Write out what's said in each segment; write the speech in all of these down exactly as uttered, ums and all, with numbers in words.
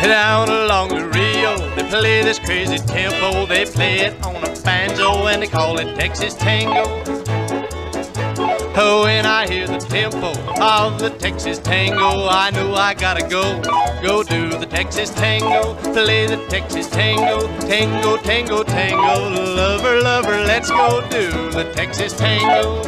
Down along the Rio, they play this crazy tempo. They play it on a banjo and they call it Texas Tango. Oh, when I hear the tempo of the Texas Tango, I know I gotta go, go do the Texas Tango, play the Texas Tango, tango, tango, tango, lover, lover, let's go do the Texas Tango.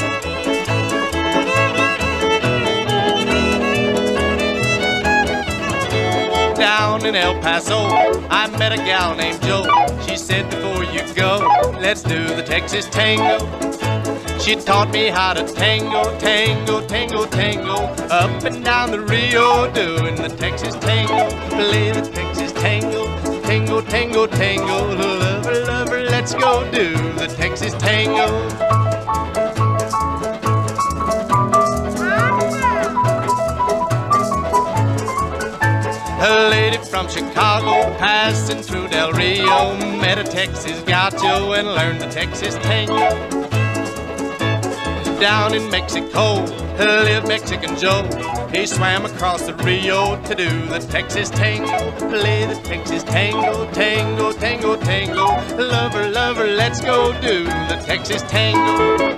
Down in El Paso, I met a gal named Jo. She said, before you go, let's do the Texas Tango. She taught me how to tango, tango, tango, tango, up and down the Rio, doing the Texas Tango, play the Texas Tango, tango, tango, tango, lover, lover, let's go do the Texas Tango. A lady from Chicago passing through Del Rio met a Texas gaucho and learned the Texas Tango. Down in Mexico lived Mexican Joe. He swam across the Rio to do the Texas Tango, play the Texas Tango, tango, tango, tango, lover, lover, let's go do the Texas Tango.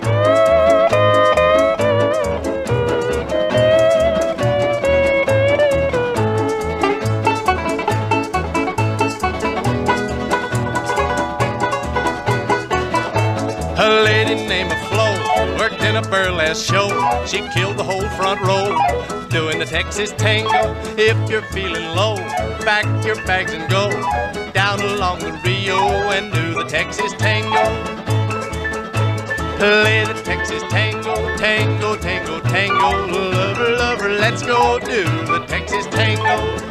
A lady named Flo worked in a burlesque show. She killed the whole front row doing the Texas Tango. If you're feeling low, pack your bags and go down along the Rio and do the Texas Tango. Play the Texas Tango, tango, tango, tango, lover, lover, let's go do the Texas Tango.